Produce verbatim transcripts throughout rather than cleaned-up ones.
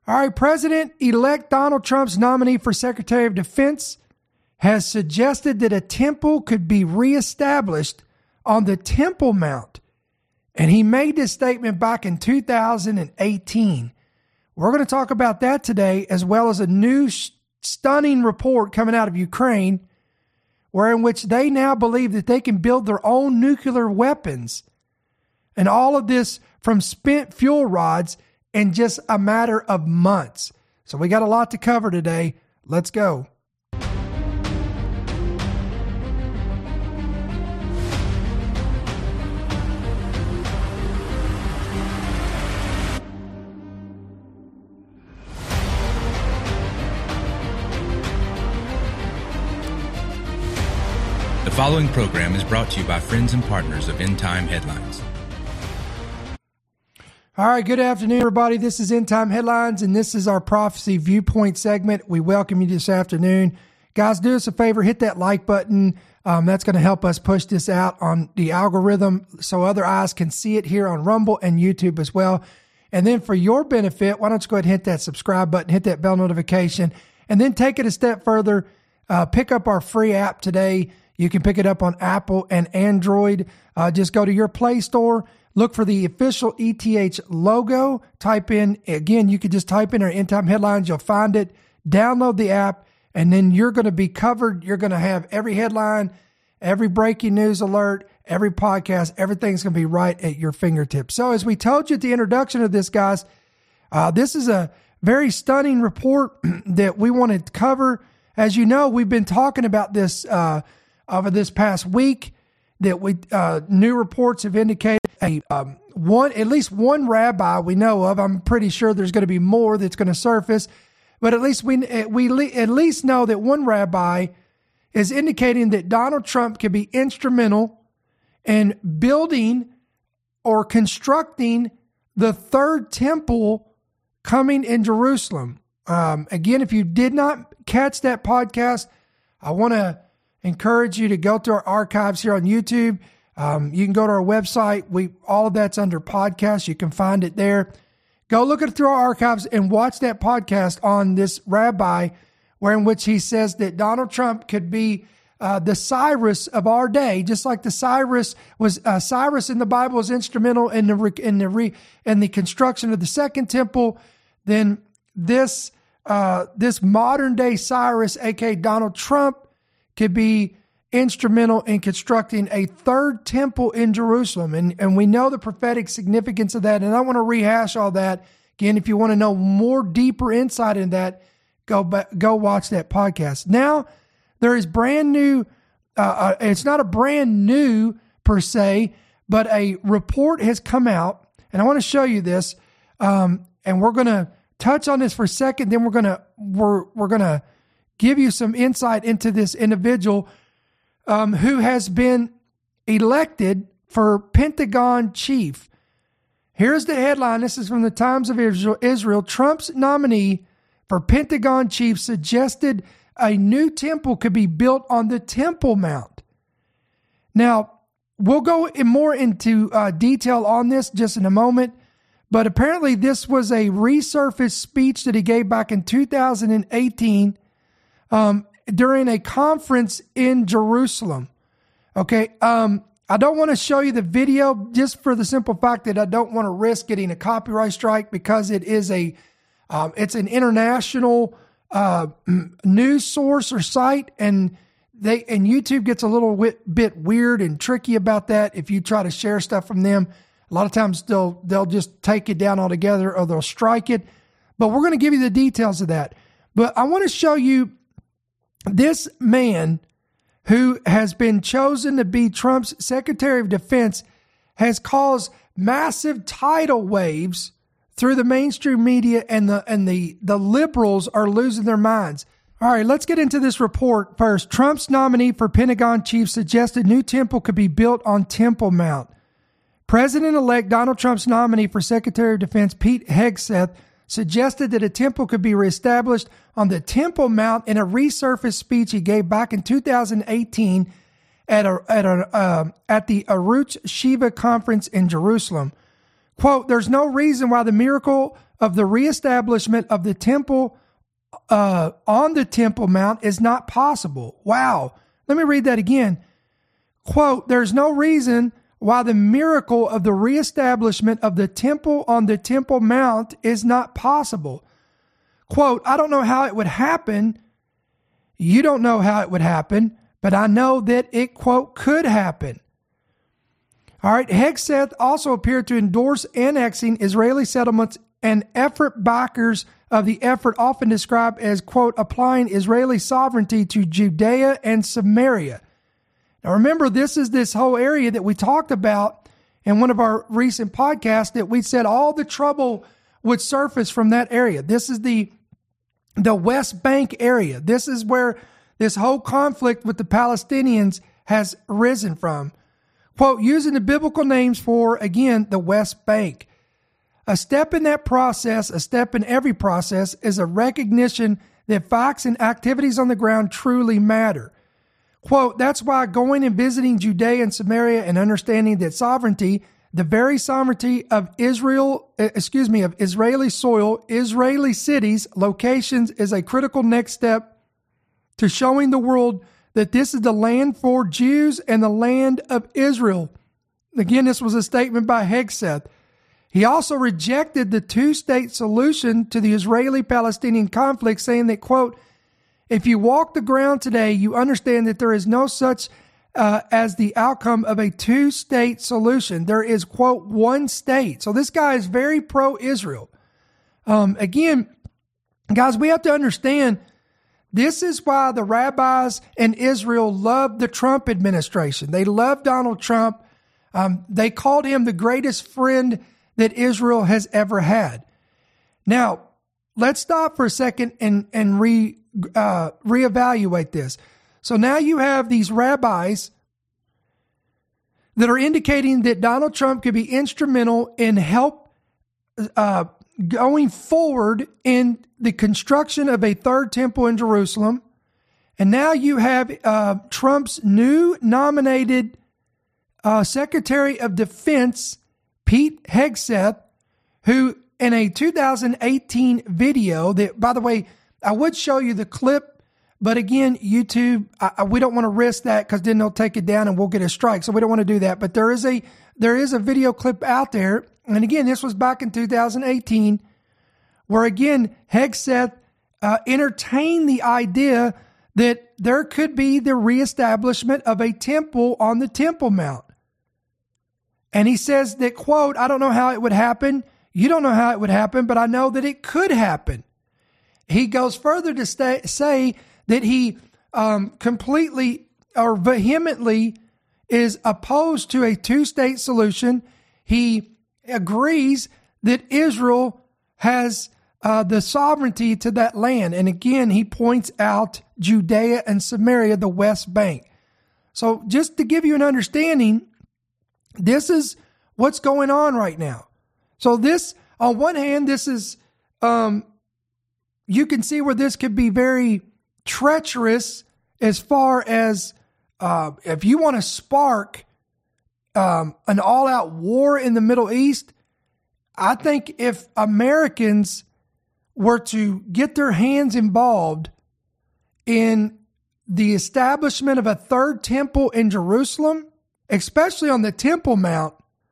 All right, President-elect Donald Trump's nominee for Secretary of Defense has suggested that a temple could be reestablished on the Temple Mount. And he made this statement back in two thousand eighteen. We're going to talk about that today, as well as a new stunning report coming out of Ukraine, where in which they now believe that they can build their own nuclear weapons. And all of this from spent fuel rods in just a matter of months. So we got a lot to cover today. Let's go. The following program is brought to you by friends and partners of End Time Headlines. All right, good afternoon, everybody. This is End Time Headlines, and this is our Prophecy Viewpoint segment. We welcome you this afternoon. Guys, do us a favor, hit that like button. Um, that's going to help us push this out on the algorithm so other eyes can see it here on Rumble and YouTube as well. And then for your benefit, why don't you go ahead and hit that subscribe button, hit that bell notification, and then take it a step further. Uh, pick up our free app today. You can pick it up on Apple and Android. Uh, just go to your Play Store, look for the official E T H logo, type in, again, you could just type in our End Time Headlines, you'll find it, download the app, and then you're going to be covered. You're going to have every headline, every breaking news alert, every podcast, everything's going to be right at your fingertips. So as we told you at the introduction of this, guys, uh, this is a very stunning report that we wanted to cover. As you know, we've been talking about this uh, over this past week, that we uh, new reports have indicated a um, one at least one rabbi we know of. I'm pretty sure there's going to be more that's going to surface, but at least we we at least know that one rabbi is indicating that Donald Trump could be instrumental in building or constructing the third temple coming in Jerusalem. Um, again, if you did not catch that podcast, I want to encourage you to go to our archives here on YouTube. Um, you can go to our website. We all of that's under podcasts. You can find it there. Go look at it through our archives and watch that podcast on this rabbi, where in which he says that Donald Trump could be uh, the Cyrus of our day, just like the Cyrus was. Uh, Cyrus in the Bible was instrumental in the in the re, in the construction of the second temple. Then this uh, this modern day Cyrus, aka Donald Trump, could be instrumental in constructing a third temple in Jerusalem. And, and we know the prophetic significance of that. And I want to rehash all that. Again, if you want to know more deeper insight in that, go back, go watch that podcast. Now, there is brand new, uh, uh, it's not a brand new per se, but a report has come out. And I want to show you this. Um, and we're going to touch on this for a second. Then we're going to, we're, we're going to, give you some insight into this individual um, who has been elected for Pentagon chief. Here's the headline. This is from the Times of Israel. Israel. Trump's nominee for Pentagon chief suggested a new temple could be built on the Temple Mount. Now, we'll go in more into uh, detail on this just in a moment, but apparently this was a resurfaced speech that he gave back in two thousand eighteen Um, during a conference in Jerusalem. Okay. Um, I don't want to show you the video just for the simple fact that I don't want to risk getting a copyright strike, because it is a, um, it's an international, uh, news source or site, and they, and YouTube gets a little bit, bit weird and tricky about that. If you try to share stuff from them, a lot of times they'll, they'll just take it down altogether, or they'll strike it, but we're going to give you the details of that. But I want to show you this man who has been chosen to be Trump's Secretary of Defense has caused massive tidal waves through the mainstream media, and the and the, the liberals are losing their minds. All right, let's get into this report first. Trump's nominee for Pentagon chief suggested new temple could be built on Temple Mount. President-elect Donald Trump's nominee for Secretary of Defense, Pete Hegseth, suggested that a temple could be reestablished on the Temple Mount in a resurfaced speech he gave back in two thousand eighteen at a, at a, uh, at the Aruch Shiva conference in Jerusalem. Quote, "There's no reason why the miracle of the reestablishment of the temple uh, on the Temple Mount is not possible. Wow. Let me read that again. Quote, there's no reason why the miracle of the reestablishment of the temple on the Temple Mount is not possible. Quote, I don't know how it would happen. You don't know how it would happen, but I know that it, quote, could happen. All right, Hegseth also appeared to endorse annexing Israeli settlements, and effort backers of the effort often described as, quote, applying Israeli sovereignty to Judea and Samaria. Now remember, this is this whole area that we talked about in one of our recent podcasts, that we said all the trouble would surface from that area. This is the, the West Bank area. This is where this whole conflict with the Palestinians has risen from. Quote, using the biblical names for, again, the West Bank. A step in that process, a step in every process, is a recognition that facts and activities on the ground truly matter. Quote, that's why going and visiting Judea and Samaria and understanding that sovereignty, the very sovereignty of Israel, excuse me, of Israeli soil, Israeli cities, locations, is a critical next step to showing the world that this is the land for Jews and the land of Israel. Again, this was a statement by Hegseth. He also rejected the two-state solution to the Israeli-Palestinian conflict, saying that, quote, if you walk the ground today, you understand that there is no such uh, as the outcome of a two-state solution. There is, quote, one state. So this guy is very pro-Israel. Um, again, guys, we have to understand this is why the rabbis in Israel loved the Trump administration. They loved Donald Trump. Um, they called him the greatest friend that Israel has ever had. Now, let's stop for a second and, and re, uh, reevaluate this. So now you have these rabbis that are indicating that Donald Trump could be instrumental in help uh, going forward in the construction of a third temple in Jerusalem. And now you have uh, Trump's new nominated uh, Secretary of Defense, Pete Hegseth, who in a two thousand eighteen video that, by the way, I would show you the clip, but again, YouTube, I, we don't want to risk that because then they'll take it down and we'll get a strike. So we don't want to do that. But there is a there is a video clip out there. And again, this was back in two thousand eighteen, where again, Hegseth uh, entertained the idea that there could be the reestablishment of a temple on the Temple Mount. And he says that, quote, I don't know how it would happen. You don't know how it would happen, but I know that it could happen. He goes further to stay, say that he um, completely or vehemently is opposed to a two-state solution. He agrees that Israel has uh, the sovereignty to that land. And again, he points out Judea and Samaria, the West Bank. So just to give you an understanding, this is what's going on right now. So this, on one hand, this is, um, you can see where this could be very treacherous as far as uh, if you want to spark um, an all-out war in the Middle East. I think if Americans were to get their hands involved in the establishment of a third temple in Jerusalem, especially on the Temple Mount,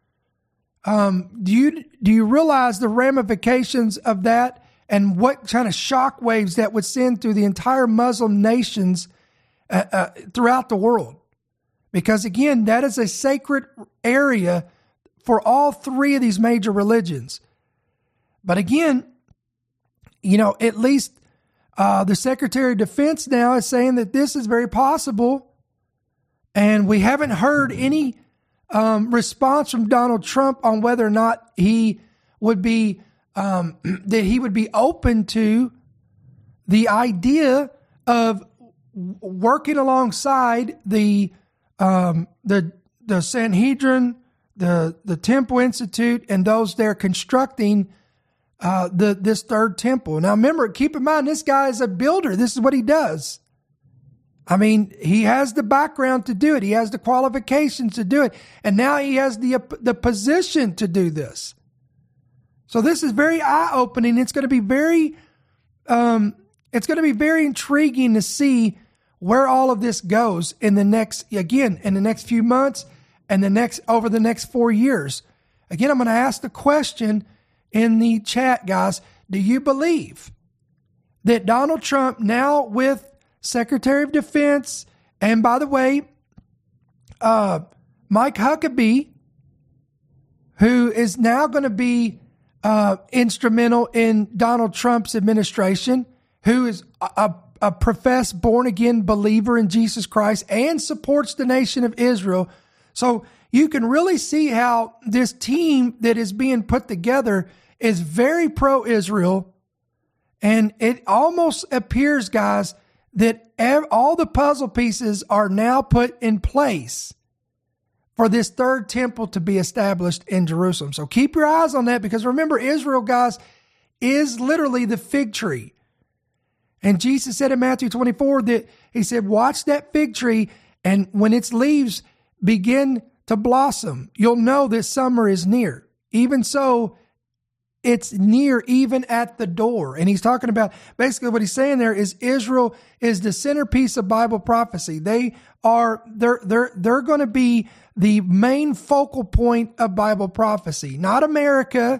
um, do you do you realize the ramifications of that and what kind of shockwaves that would send through the entire Muslim nations uh, uh, throughout the world? Because again, that is a sacred area for all three of these major religions. But again, you know, at least uh, the Secretary of Defense now is saying that this is very possible. And we haven't heard any um, response from Donald Trump on whether or not he would be, um, that he would be open to the idea of working alongside the um, the the Sanhedrin, the the Temple Institute, and those there constructing uh, the this third temple. Now, remember, keep in mind, this guy is a builder. This is what he does. I mean, he has the background to do it. He has the qualifications to do it. And now he has the the position to do this. So this is very eye-opening. It's going to be very, um, it's going to be very intriguing to see where all of this goes in the next, again, in the next few months and the next, over the next four years. Again, I'm going to ask the question in the chat, guys. Do you believe that Donald Trump, now with Secretary of Defense, and by the way, uh, Mike Huckabee, who is now going to be uh, instrumental in Donald Trump's administration, who is a, a professed born-again believer in Jesus Christ and supports the nation of Israel. So you can really see how this team that is being put together is very pro-Israel. And it almost appears, guys, that ev- all the puzzle pieces are now put in place for this third temple to be established in Jerusalem. So keep your eyes on that, because remember, Israel, guys, is literally the fig tree. And Jesus said in Matthew twenty-four that he said, watch that fig tree, and when its leaves begin to blossom, you'll know that summer is near. Even so, it's near even at the door. And he's talking about, basically what he's saying there is Israel is the centerpiece of Bible prophecy. They are, they're, they're, they're going to be the main focal point of Bible prophecy. Not America,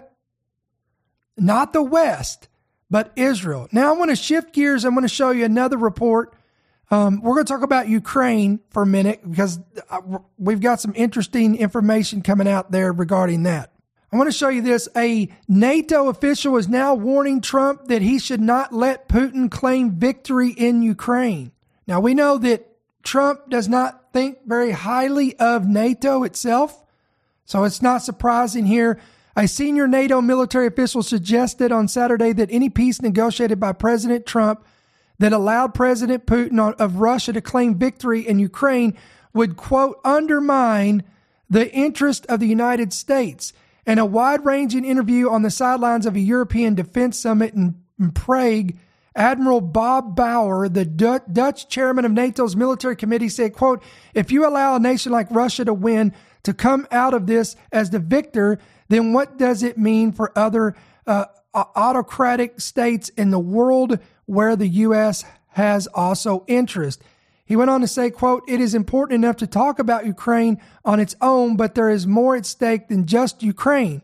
not the West, but Israel. Now I want to shift gears. I'm going to show you another report. Um, we're going to talk about Ukraine for a minute, because we've got some interesting information coming out there regarding that. I want to show you this. A NATO official is now warning Trump that he should not let Putin claim victory in Ukraine. Now, we know that Trump does not think very highly of NATO itself, so it's not surprising here. A senior NATO military official suggested on Saturday that any peace negotiated by President Trump that allowed President Putin of Russia to claim victory in Ukraine would, quote, undermine the interest of the United States. In a wide-ranging interview on the sidelines of a European defense summit in, in Prague, Admiral Bob Bauer, the D- Dutch chairman of NATO's military committee, said, quote, if you allow a nation like Russia to win, to come out of this as the victor, then what does it mean for other uh, autocratic states in the world where the U S has also interest? He went on to say, quote, it is important enough to talk about Ukraine on its own, but there is more at stake than just Ukraine.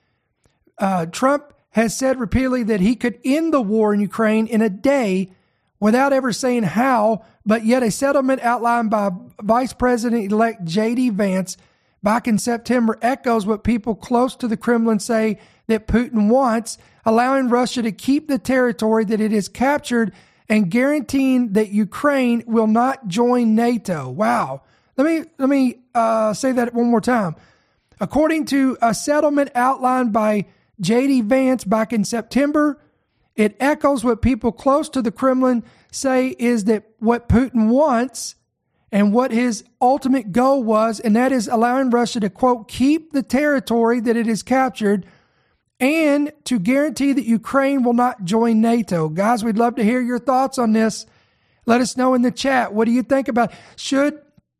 Uh, Trump has said repeatedly that he could end the war in Ukraine in a day without ever saying how, but yet a settlement outlined by Vice President-elect J D Vance back in September echoes what people close to the Kremlin say that Putin wants, allowing Russia to keep the territory that it has captured and guaranteeing that Ukraine will not join NATO. Wow. Let me let me uh, say that one more time. According to a settlement outlined by J D Vance back in September, it echoes what people close to the Kremlin say is that what Putin wants and what his ultimate goal was, and that is allowing Russia to, quote, keep the territory that it has captured and to guarantee that Ukraine will not join NATO. Guys, we'd love to hear your thoughts on this. Let us know in the chat. What do you think about it? Should,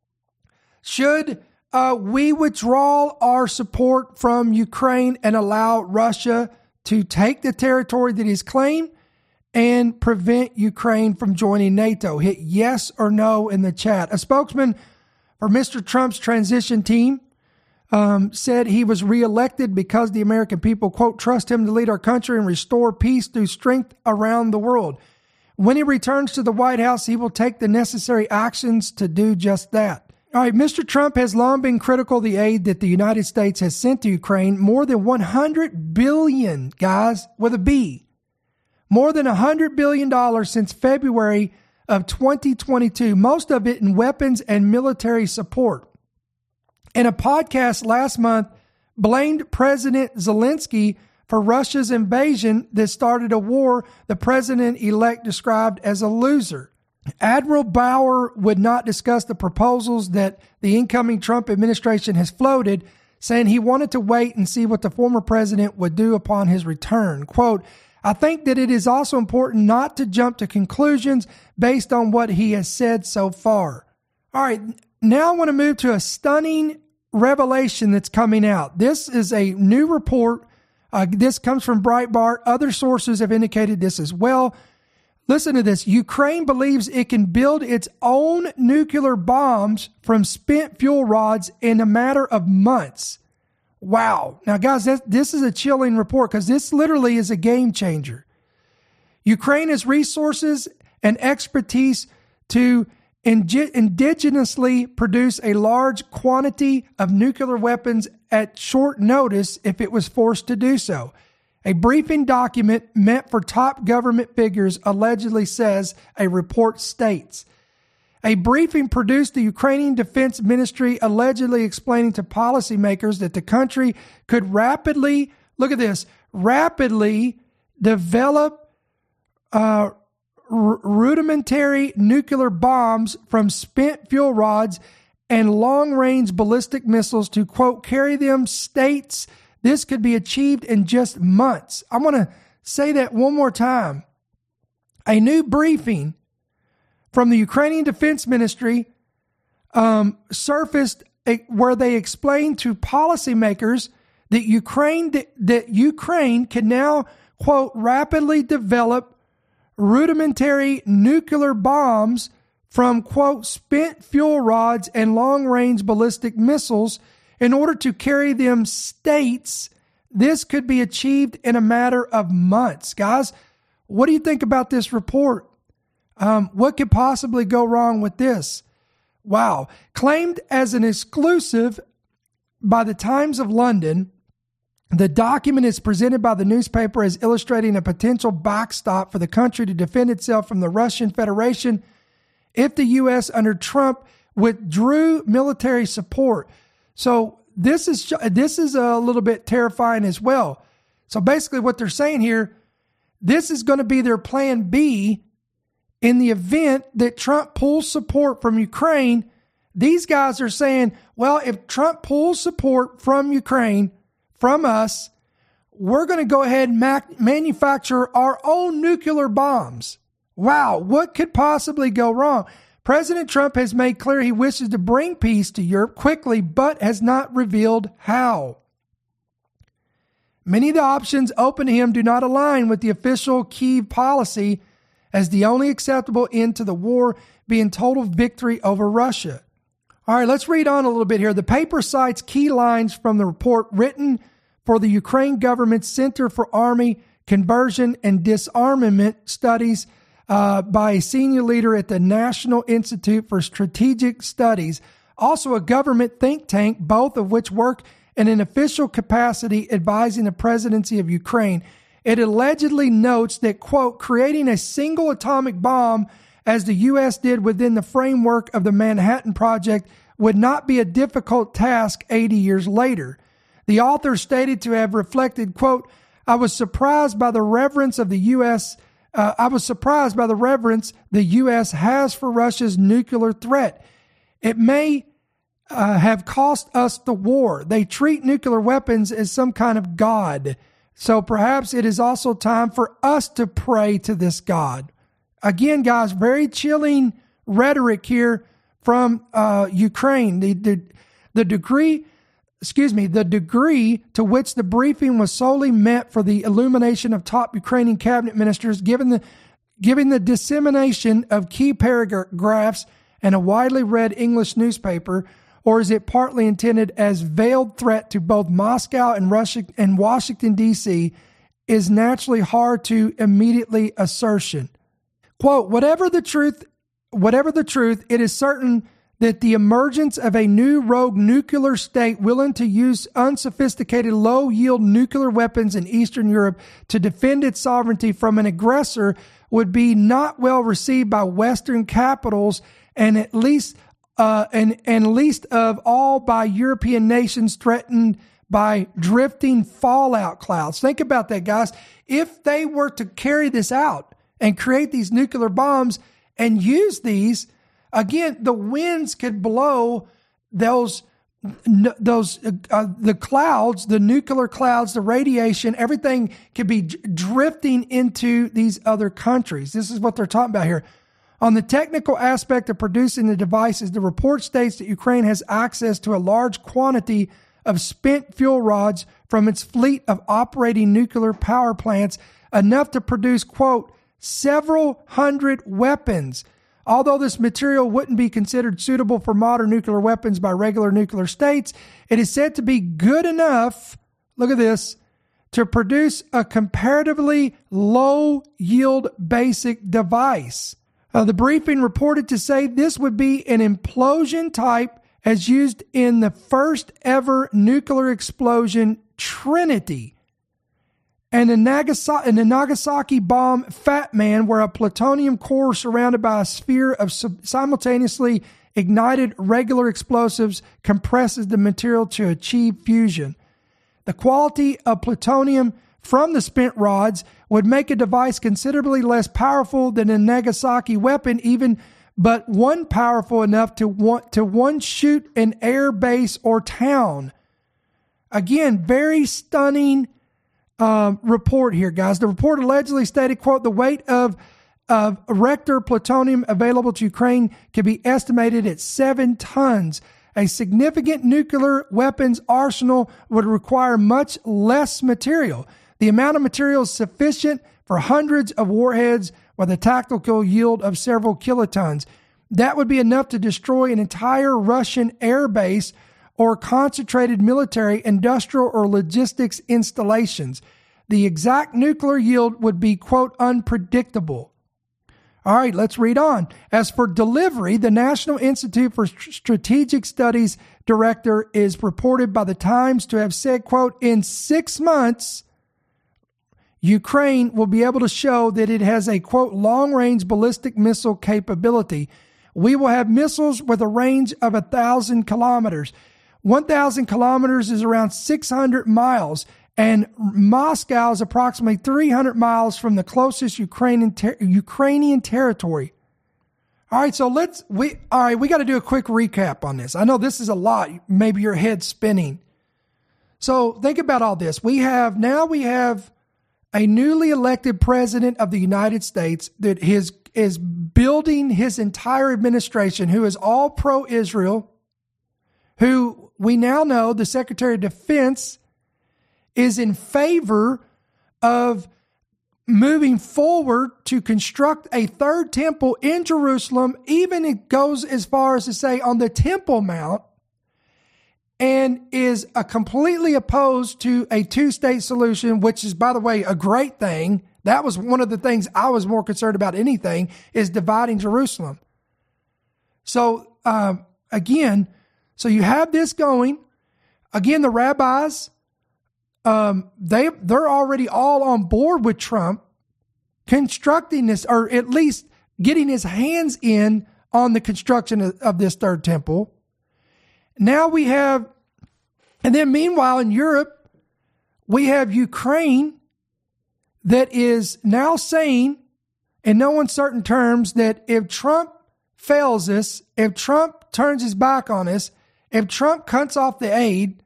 should uh, we withdraw our support from Ukraine and allow Russia to take the territory that is claimed and prevent Ukraine from joining NATO? Hit yes or no in the chat. A spokesman for Mister Trump's transition team Um, said he was reelected because the American people, quote, trust him to lead our country and restore peace through strength around the world. When he returns to the White House, he will take the necessary actions to do just that. All right, Mister Trump has long been critical of the aid that the United States has sent to Ukraine, more than one hundred billion dollars, guys, with a B, more than one hundred billion dollars since February of twenty twenty-two, most of it in weapons and military support. In a podcast last month, blamed President Zelensky for Russia's invasion that started a war the president-elect described as a loser. Admiral Bauer would not discuss the proposals that the incoming Trump administration has floated, saying he wanted to wait and see what the former president would do upon his return. Quote, I think that it is also important not to jump to conclusions based on what he has said so far. All right, now I want to move to a stunning revelation that's coming out. This is a new report Uh, this comes from Breitbart. Other sources have indicated this as well. Listen to this. Ukraine believes it can build its own nuclear bombs from spent fuel rods in a matter of months. Wow. Now, guys, that, this is a chilling report because this literally is a game changer. Ukraine has resources and expertise to indi- indigenously produce a large quantity of nuclear weapons at short notice if it was forced to do so. A briefing document meant for top government figures allegedly says, a report states. A briefing produced the Ukrainian Defense Ministry allegedly explaining to policymakers that the country could rapidly, look at this, rapidly develop uh, r- rudimentary nuclear bombs from spent fuel rods and long-range ballistic missiles to, quote, carry them states. This could be achieved in just months. I want to say that one more time. A new briefing from the Ukrainian Defense Ministry um, surfaced a, where they explained to policymakers that Ukraine that, that Ukraine can now, quote, rapidly develop rudimentary nuclear bombs from, quote, spent fuel rods and long-range ballistic missiles in order to carry them states. This could be achieved in a matter of months. Guys, what do you think about this report? Um, what could possibly go wrong with this? Wow. Claimed as an exclusive by the Times of London, the document is presented by the newspaper as illustrating a potential backstop for the country to defend itself from the Russian Federation if the U S under Trump withdrew military support. So this is this is a little bit terrifying as well. So basically what they're saying here, this is going to be their plan B in the event that Trump pulls support from Ukraine. These guys are saying, well, if Trump pulls support from Ukraine, from us, we're going to go ahead and mac- manufacture our own nuclear bombs. Wow, what could possibly go wrong? President Trump has made clear he wishes to bring peace to Europe quickly, but has not revealed how. Many of the options open to him do not align with the official Kyiv policy, as the only acceptable end to the war being total victory over Russia. All right, let's read on a little bit here. The paper cites key lines from the report written for the Ukraine government's Center for Army Conversion and Disarmament Studies uh, by a senior leader at the National Institute for Strategic Studies, also a government think tank, both of which work in an official capacity advising the presidency of Ukraine. It allegedly notes that, quote, creating a single atomic bomb, as the U S did within the framework of the Manhattan Project, would not be a difficult task eighty years later. The author stated to have reflected, quote, I was surprised by the reverence of the U S. Uh, I was surprised by the reverence the U S has for Russia's nuclear threat. It may uh, have cost us the war. They treat nuclear weapons as some kind of god. So perhaps it is also time for us to pray to this God. Again, guys, very chilling rhetoric here from uh, Ukraine. The, the the degree, excuse me, the degree to which the briefing was solely meant for the illumination of top Ukrainian cabinet ministers, given the given the dissemination of key paragraphs and a widely read English newspaper, or is it partly intended as veiled threat to both Moscow and Russia and Washington, D C, is naturally hard to immediately assertion. Quote, whatever the truth, whatever the truth, it is certain that the emergence of a new rogue nuclear state willing to use unsophisticated, low-yield nuclear weapons in Eastern Europe to defend its sovereignty from an aggressor would be not well received by Western capitals, and at least Uh, and, and least of all by European nations threatened by drifting fallout clouds. Think about that, guys. If they were to carry this out and create these nuclear bombs and use these, again, the winds could blow those, those uh, the clouds, the nuclear clouds, the radiation, everything could be drifting into these other countries. This is what they're talking about here. On the technical aspect of producing the devices, the report states that Ukraine has access to a large quantity of spent fuel rods from its fleet of operating nuclear power plants, enough to produce, quote, several hundred weapons. Although this material wouldn't be considered suitable for modern nuclear weapons by regular nuclear states, it is said to be good enough, look at this, to produce a comparatively low-yield basic device. Uh, the briefing reported to say this would be an implosion type as used in the first ever nuclear explosion, Trinity, and the Nagasaki, and the Nagasaki bomb, Fat Man, where a plutonium core surrounded by a sphere of simultaneously ignited regular explosives compresses the material to achieve fusion. The quality of plutonium from the spent rods would make a device considerably less powerful than a Nagasaki weapon, even but one powerful enough to want to one shoot an air base or town. Again, very stunning um, report here, guys. The report allegedly stated, quote, the weight of of reactor plutonium available to Ukraine can be estimated at seven tons. A significant nuclear weapons arsenal would require much less material. The amount of material is sufficient for hundreds of warheads with a tactical yield of several kilotons. That would be enough to destroy an entire Russian air base or concentrated military, industrial, or logistics installations. The exact nuclear yield would be, quote, unpredictable. All right, let's read on. As for delivery, the National Institute for Strategic Studies director is reported by the Times to have said, quote, in six months, Ukraine will be able to show that it has a, quote, long-range ballistic missile capability. We will have missiles with a range of one thousand kilometers. one thousand kilometers is around six hundred miles, and Moscow is approximately three hundred miles from the closest Ukrainian ter- Ukrainian territory. All right, so let's we all right, we got to do a quick recap on this. I know this is a lot. Maybe your head's spinning. So think about all this. We have now we have a newly elected president of the United States that his is building his entire administration, who is all pro-Israel, who we now know the Secretary of Defense is in favor of moving forward to construct a third temple in Jerusalem. Even it goes as far as to say on the Temple Mount, and is a completely opposed to a two-state solution, which is, by the way, a great thing. That was one of the things I was more concerned about anything, is dividing Jerusalem. So, um, again, so you have this going. Again, the rabbis, um, they, they're already all on board with Trump constructing this, or at least getting his hands in on the construction of, of this third temple. Now we have, and then meanwhile in Europe, we have Ukraine that is now saying, in no uncertain terms, that if Trump fails us, if Trump turns his back on us, if Trump cuts off the aid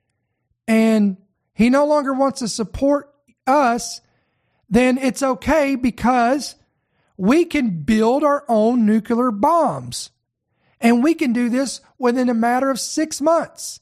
and he no longer wants to support us, then it's okay because we can build our own nuclear bombs. And we can do this within a matter of six months.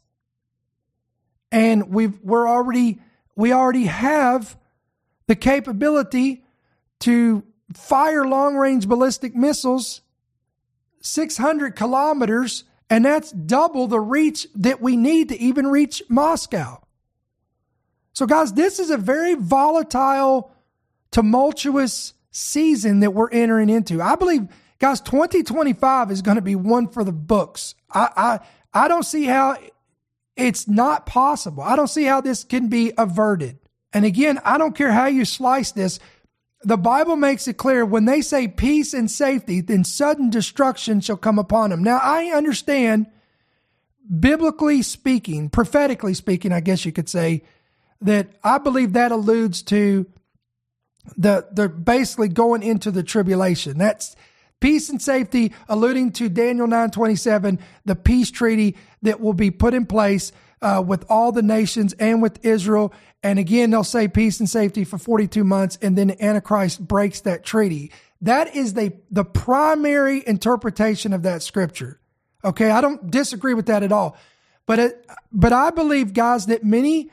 And we've, we're already, we already have the capability to fire long-range ballistic missiles six hundred kilometers, and that's double the reach that we need to even reach Moscow. So guys, this is a very volatile, tumultuous season that we're entering into. I believe, guys, twenty twenty-five is going to be one for the books. I, I, I don't see how it's not possible. I don't see how this can be averted. And again, I don't care how you slice this. The Bible makes it clear when they say peace and safety, then sudden destruction shall come upon them. Now, I understand, biblically speaking, prophetically speaking, I guess you could say, that I believe that alludes to the, the basically going into the tribulation. That's peace and safety, alluding to Daniel nine twenty-seven, the peace treaty that will be put in place uh, with all the nations and with Israel. And again, they'll say peace and safety for forty-two months, and then the Antichrist breaks that treaty. That is the, the primary interpretation of that scripture. Okay, I don't disagree with that at all. But it, but I believe, guys, that many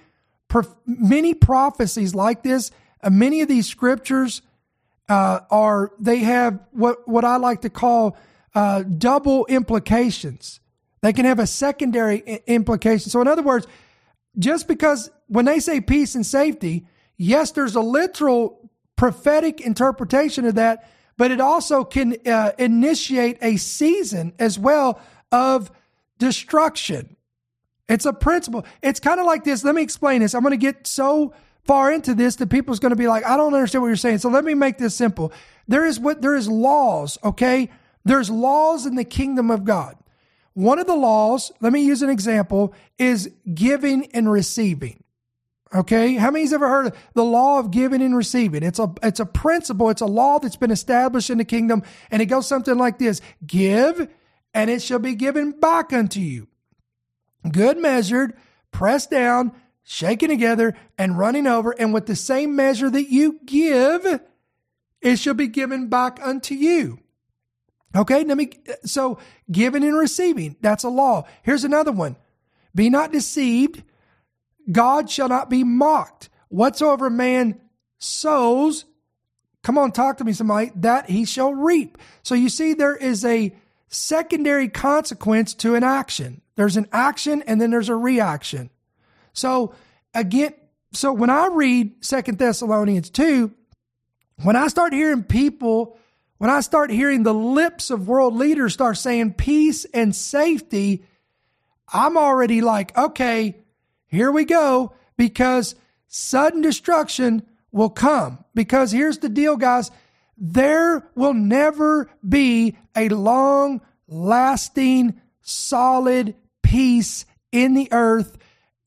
many prophecies like this, uh, many of these scriptures uh, are they have what what I like to call uh, double implications. They can have a secondary I- implication. So, in other words, just because when they say peace and safety, yes, there's a literal prophetic interpretation of that, but it also can uh, initiate a season as well of destruction. It's a principle. It's kind of like this. Let me explain this. I'm going to get so far into this that people's going to be like, I don't understand what you're saying. So let me make this simple. There is what there is laws, okay? There's laws in the kingdom of God. One of the laws, let me use an example, is giving and receiving. Okay? How many's ever heard of the law of giving and receiving? It's a it's a principle, it's a law that's been established in the kingdom, and it goes something like this: give, and it shall be given back unto you. Good measured, pressed down, shaken together, and running over, and with the same measure that you give, it shall be given back unto you. Okay, let me, so giving and receiving, that's a law. Here's another one. Be not deceived, God shall not be mocked. Whatsoever man sows, come on, talk to me somebody, that he shall reap. So you see, there is a secondary consequence to an action. There's an action and then there's a reaction. So again, so when I read Second Thessalonians two, when I start hearing people, when I start hearing the lips of world leaders start saying peace and safety, I'm already like, okay, here we go, because sudden destruction will come. Because here's the deal, guys. There will never be a long lasting, solid peace in the earth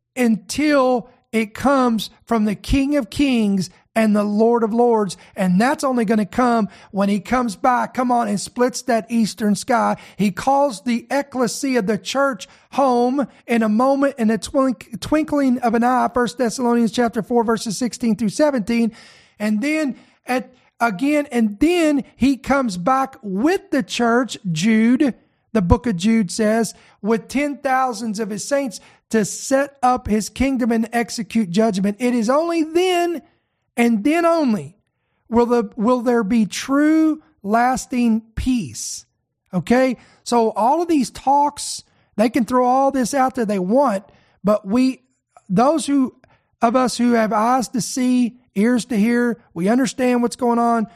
until it comes from the King of Kings and the Lord of Lords. And that's only going to come when he comes back, come on, and splits that eastern sky. He calls the ecclesia, the church, home in a moment, in a twink, twinkling of an eye. First Thessalonians chapter four, verses sixteen through seventeen. And then at again, and then he comes back with the church, Jude, the book of Jude says, with ten thousands of his saints to set up his kingdom and execute judgment. It is only then and then only will the will there be true, lasting peace. Okay? So all of these talks, they can throw all this out there they want, but we, those who of us who have eyes to see, ears to hear, we understand what's going on.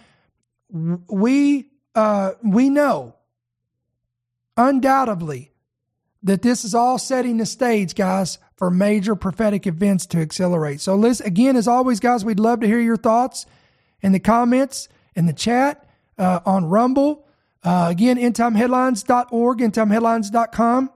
We uh, we know undoubtedly that this is all setting the stage, guys, for major prophetic events to accelerate. So listen, again, as always, guys, we'd love to hear your thoughts in the comments, in the chat, uh, on Rumble. Uh, again, end time headlines dot org, end time headlines dot com.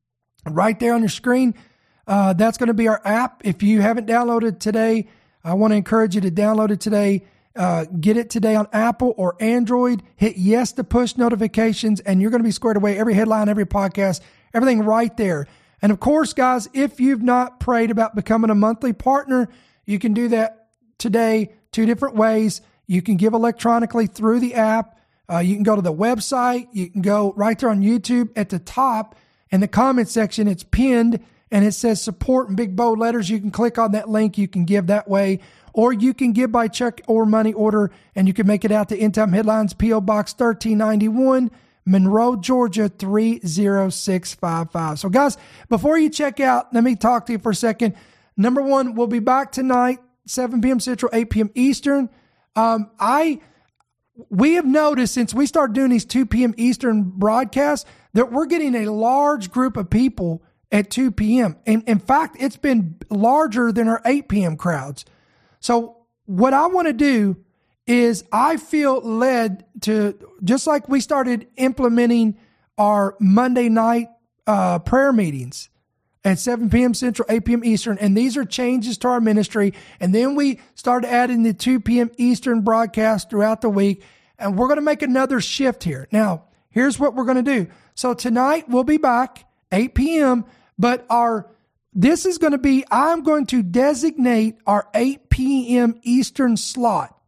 Right there on your screen, uh, that's going to be our app. If you haven't downloaded today, I want to encourage you to download it today. Uh, get it today on Apple or Android. Hit yes to push notifications, and you're going to be squared away. Every headline, every podcast, everything right there. And of course, guys, if you've not prayed about becoming a monthly partner, you can do that today two different ways. You can give electronically through the app. Uh, you can go to the website. You can go right there on YouTube at the top in the comment section. It's pinned and it says support in big bold letters. You can click on that link. You can give that way, or you can give by check or money order, and you can make it out to End Time Headlines, P O Box thirteen ninety-one, Monroe, Georgia, three oh six five five. So guys, before you check out, let me talk to you for a second. Number one, we'll be back tonight, seven p.m. Central, eight p.m. Eastern. Um, I, we have noticed since we started doing these two p.m. Eastern broadcasts that we're getting a large group of people at two p.m. And in fact, it's been larger than our eight p.m. crowds. So what I want to do is I feel led to, just like we started implementing our Monday night uh, prayer meetings at seven p.m. Central, eight p.m. Eastern, and these are changes to our ministry. And then we started adding the two p.m. Eastern broadcast throughout the week, and we're going to make another shift here. Now, here's what we're going to do. So tonight we'll be back, eight p.m., but our this is going to be, I'm going to designate our eight p.m. Eastern slot.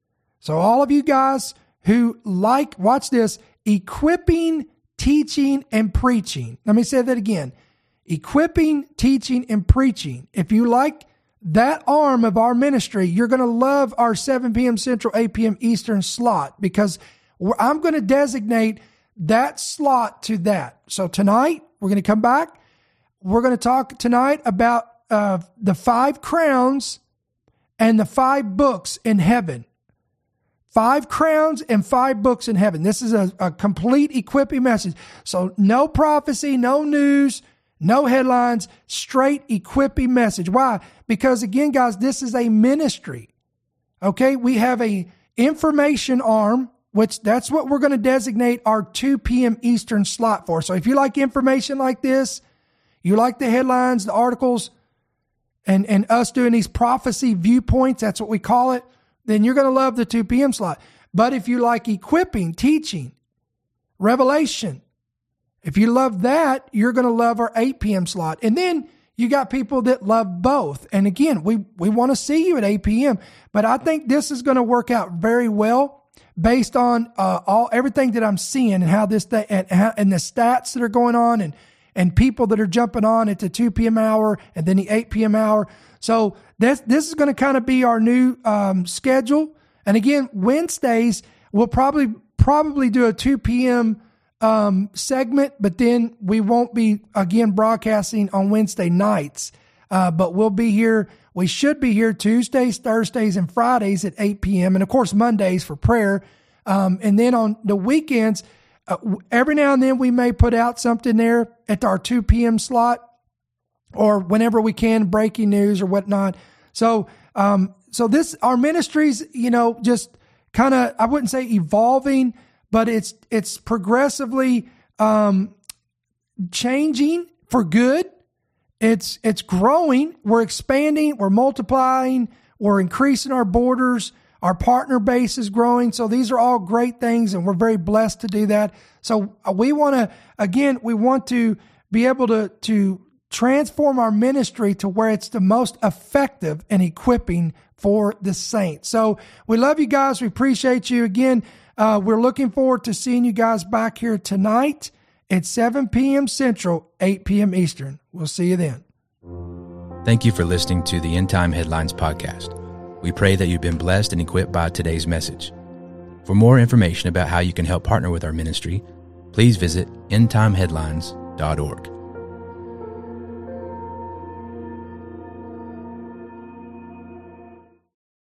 So all of you guys who like, watch this, equipping, teaching, and preaching. Let me say that again. equipping, teaching, and preaching. If you like that arm of our ministry, you're going to love our seven p.m. Central, eight p.m. Eastern slot, because I'm going to designate that slot to that. So tonight, we're going to come back. We're going to talk tonight about uh, the five crowns and the five books in heaven. Five crowns and five books in heaven. This is a, a complete equipping message. So no prophecy, no news, no headlines, straight equipping message. Why? Because again, guys, this is a ministry. Okay, we have a information arm, which that's what we're going to designate our two p.m. Eastern slot for. So if you like information like this, you like the headlines, the articles, and, and us doing these prophecy viewpoints, that's what we call it, then you're going to love the two p.m. slot. But if you like equipping, teaching, revelation, if you love that, you're going to love our eight p.m. slot. And then you got people that love both. And again, we, we want to see you at eight p.m. But I think this is going to work out very well based on uh, all everything that I'm seeing and how this th- and, how, and the stats that are going on and and people that are jumping on at the two p.m. hour and then the eight p.m. hour. So this this is going to kind of be our new um, schedule. And again, Wednesdays we'll probably probably do a two p.m. Um, segment, but then we won't be again broadcasting on Wednesday nights. Uh, but we'll be here. We should be here Tuesdays, Thursdays, and Fridays at eight p.m. and of course Mondays for prayer. Um, and then on the weekends, uh, every now and then we may put out something there at our two p.m. slot, or whenever we can, breaking news or whatnot. So, um, so this, our ministries, you know, just kind of, I wouldn't say evolving, but it's, it's progressively, um, changing for good. It's, it's growing. We're expanding, we're multiplying, we're increasing our borders. Our partner base is growing. So these are all great things, and we're very blessed to do that. So we want to, again, we want to be able to, to transform our ministry to where it's the most effective and equipping for the saints. So we love you guys. We appreciate you. Again, uh, we're looking forward to seeing you guys back here tonight at seven p.m. Central, eight p.m. Eastern. We'll see you then. Thank you for listening to the End Time Headlines podcast. We pray that you've been blessed and equipped by today's message. For more information about how you can help partner with our ministry, please visit end time headlines dot org.